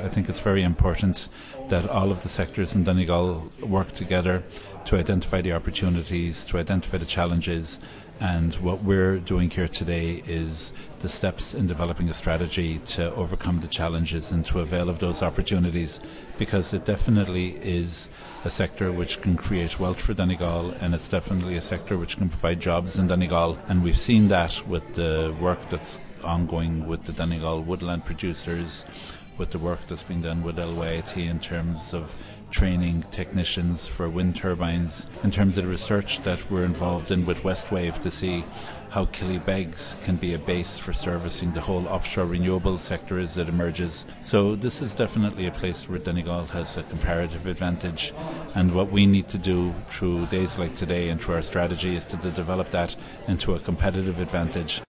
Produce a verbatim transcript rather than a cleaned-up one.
I think it's very important that all of the sectors in Donegal work together to identify the opportunities, to identify the challenges, and what we're doing here today is the steps in developing a strategy to overcome the challenges and to avail of those opportunities, because it definitely is a sector which can create wealth for Donegal, and it's definitely a sector which can provide jobs in Donegal, and we've seen that with the work that's ongoing with the Donegal woodland producers, with the work that's being done with L Y I T in terms of training technicians for wind turbines, in terms of the research that we're involved in with Westwave to see how Killybegs can be a base for servicing the whole offshore renewable sector as it emerges. So this is definitely a place where Donegal has a comparative advantage, and what we need to do through days like today and through our strategy is to develop that into a competitive advantage.